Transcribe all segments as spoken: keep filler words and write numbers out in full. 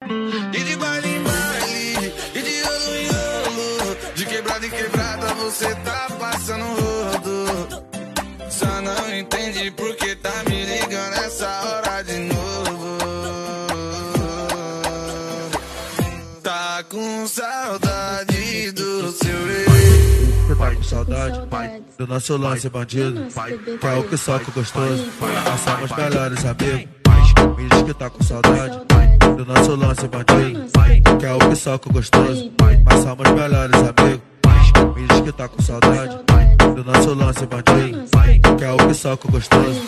E de baile em baile, e de rolo em rolo, de quebrada em quebrada você tá passando rodo. Só não entende porque tá me ligando essa hora de novo. Tá com saudade do seu ex. Você tá com saudade, pai, do nosso lance bandido, pai, que é o que soca gostoso, nós somos melhores amigos. Me diz que tá com saudade, pai, do nosso lance bandido, pai, que é o que soca gostoso, nós somos melhores amigos. Me diz que tá com saudade, pai, do nosso lance bandido, pai, que é o que soca gostoso.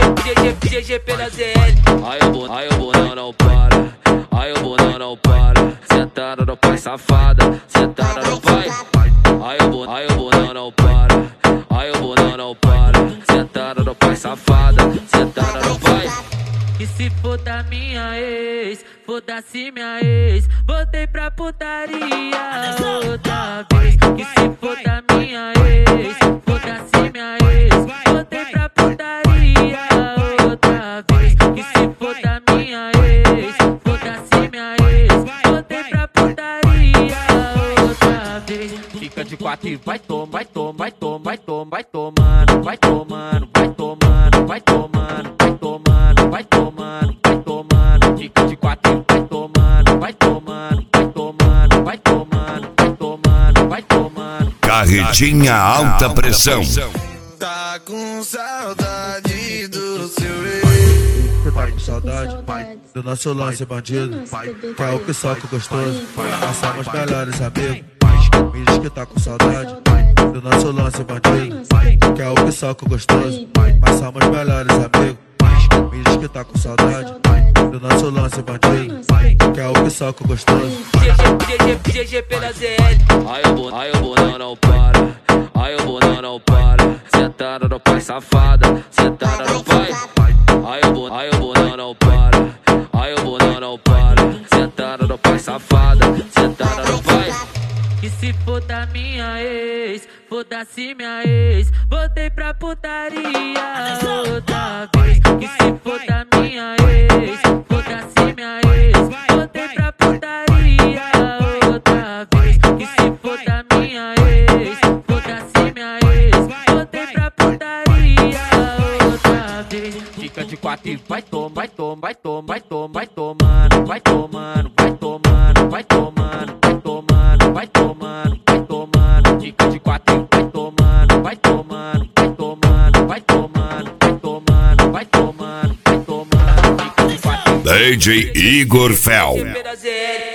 G G pela Z L. Ai o bonão, ai o bonão não para, ai o bonão não para. Sentada no pai safada, sentada no pai. Ai o bonão, ai o bonão não para, ai o bonão não para. Sentada no pai safada, sentada no pai. E se for da minha ex, foda-se minha ex, voltei pra putaria outra vez. E se for da minha ex, foda-se minha ex, voltei pra putaria outra vez. E se for da minha ex, foda-se minha ex, voltei pra putaria outra vez. Fica de quatro e vai tomar, vai tomar, vai tomar, vai tomar, vai tomando, vai tomando, vai tomando, vai tomando, vai tomando, vai tomando, vai tomando. Fica de quatro e vai tomando, vai tomando, vai tomando, vai tomando, vai tomando, vai tomando. Carretinha alta pressão. Tá com saudade do seu ex. Você tá com saudade, pai, do nosso lance bandido, pai, que é o que soca gostoso, nós somos melhores amigos. Me diz que tá com saudade, pai, do nosso lance bandido, pai, que é o que soca gostoso, nós somos melhores amigos. Me diz que tá com saudade, pai, do nosso lance bandido, pai, que é o que soca gostoso. G G pela Z L. Ai o bonão, ai o bonão não para, ai o bonão não para. Sentada no pai safada, sentada no pai. Ai o bonão, ai o bonão não para, ai o bonão não para. Sentada no pai safada, sentada no pai. E se for da minha ex, foda-se minha ex, voltei pra putaria outra vez. E se for da minha ex, foda-se minha ex, voltei pra putaria outra vez. E se for da minha ex, foda-se minha ex, voltei pra putaria outra vez. Fica de quatro e vai tomar, vai tomar, vai tomar, vai tomar, vai tomando, vai tomando, vai tomando, vai tomando, vai tomando, vai tomando, vai tomando. Fica de quatro e vai tomando, vai tomando, vai tomando, vai tomando, vai tomando, vai tomando, vai tomando. Fica de quatro. D J Igor Fel. G G pela Z L.